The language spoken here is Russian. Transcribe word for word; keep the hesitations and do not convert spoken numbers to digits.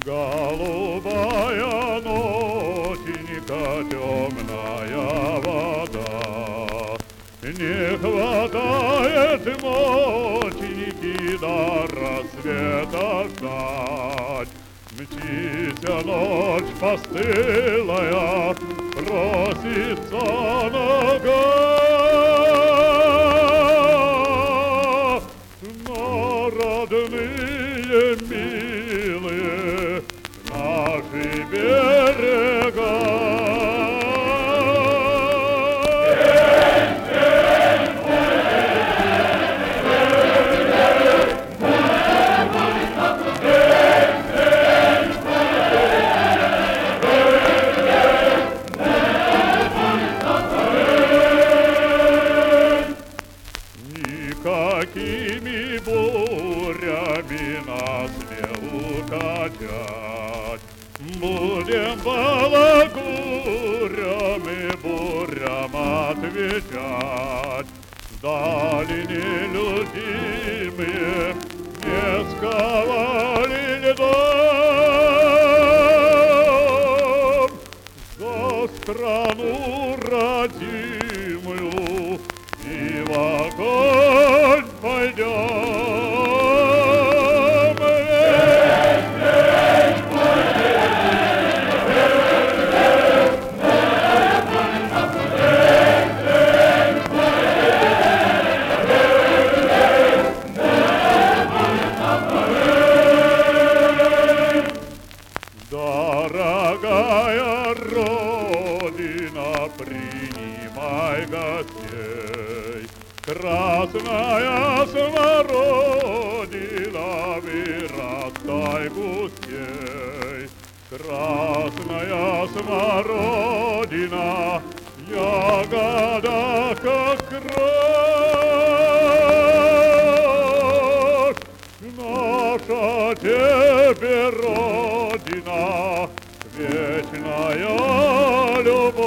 Голубая ноченька, темная вода, не хватает ноченьки до рассвета ждать. Мчися, ночь постылая, просится нога, но родные милые наши берега. Никакими бурями нас не укатять, будем балагурям и бурям отвечать. Дали нелюдимые, не сковали льдом, за страну родимую и в огонь пойдем. Дорогая Родина, принимай гостей. Красная смородина, вырастай густей. Красная смородина, ягода как кровь. Наша тебе Родина, вечная любовь.